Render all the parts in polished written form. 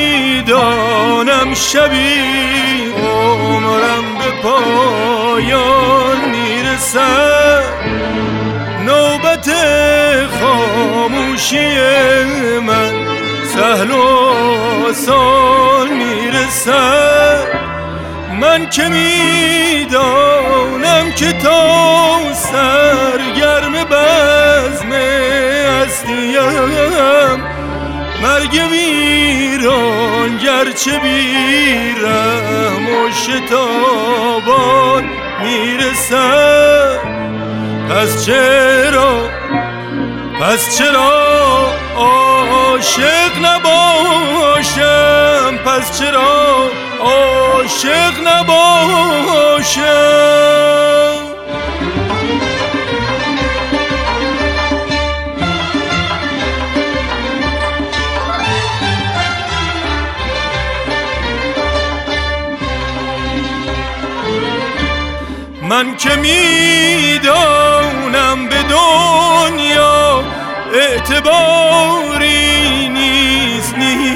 میدانم شبی عمرم به پایان میرسد، نوبت خاموشی من سهل و آسان میرسد. من که میدانم که تا سرگرم بزم هستیم، مرگ ویران گرچه بیرحم و شتابان میرسد. پس چرا عاشق نباشم؟ پس چرا عاشق نباشم؟ من که میدانم به دنیا اعتباری نیست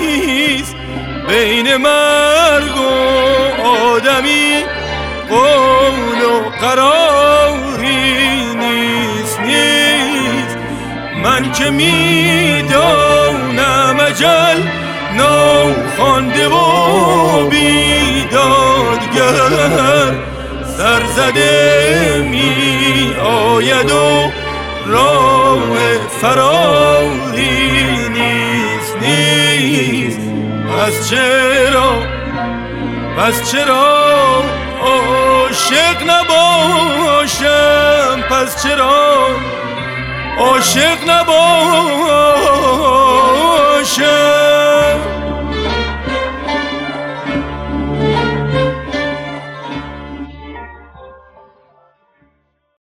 بین مرگ و آدمی قول و قراری نیست. من که میدانم اجل ناخوانده و بیدادگر سرزده می آید و راه فراری نیست. پس چرا عاشق نباشم؟ پس چرا عاشق نباشم؟